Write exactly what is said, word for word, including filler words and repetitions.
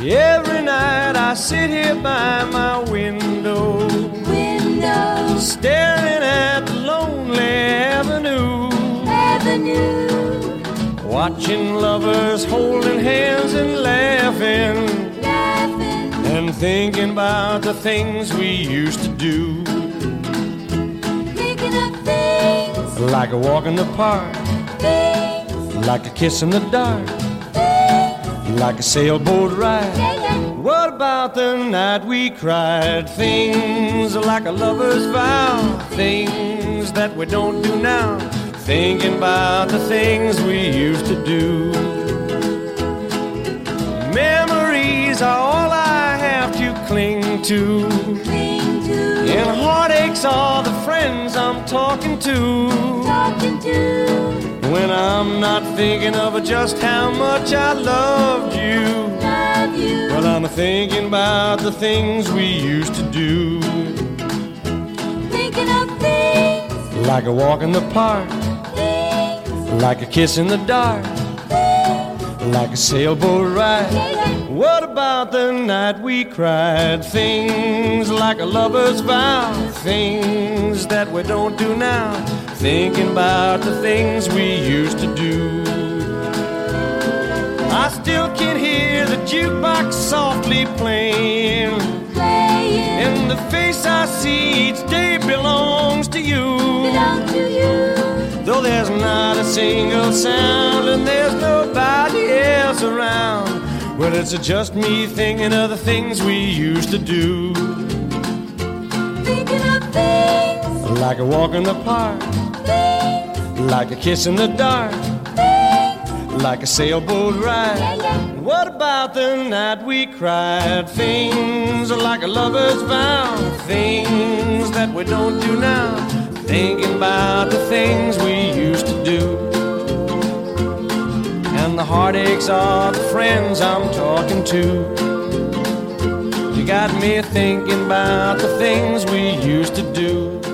Every night I sit here by my window, window, staring at the lonely avenue, avenue, watching lovers holding hands and laughing, laughing, and thinking about the things we used to do. Thinking of things, like a walk in the park, things, like a kiss in the dark, things, like a sailboat ride. yeah, yeah. What about the night we cried? Things like a lover's vow, things that we don't do now. Thinking about the things we used to do. Memories are all I have to cling to, Cling to, and heartaches are the friends I'm talking to. talking to, When I'm not thinking of just how much I loved you, love you, well, I'm thinking about the things we used to do. thinking of things, Like a walk in the park, things, like a kiss in the dark, things, like a sailboat ride. yeah, yeah. What about the night we cried? Things like a lover's vow, things that we don't do now. Thinking about the things we used to do. I still can hear the jukebox softly playing, Playing, and the face I see each day belongs to you. belong to you, Though there's not a single sound and there's nobody else around, well, it's just me thinking of the things we used to do. thinking of things, Like a walk in the park, things, like a kiss in the dark, things, like a sailboat ride. yeah, yeah. What about the night we cried? Things like a lover's vow, things that we don't do now. Thinking about the things we used to do. And the heartaches are the friends I'm talking to. You got me thinking about the things we used to do.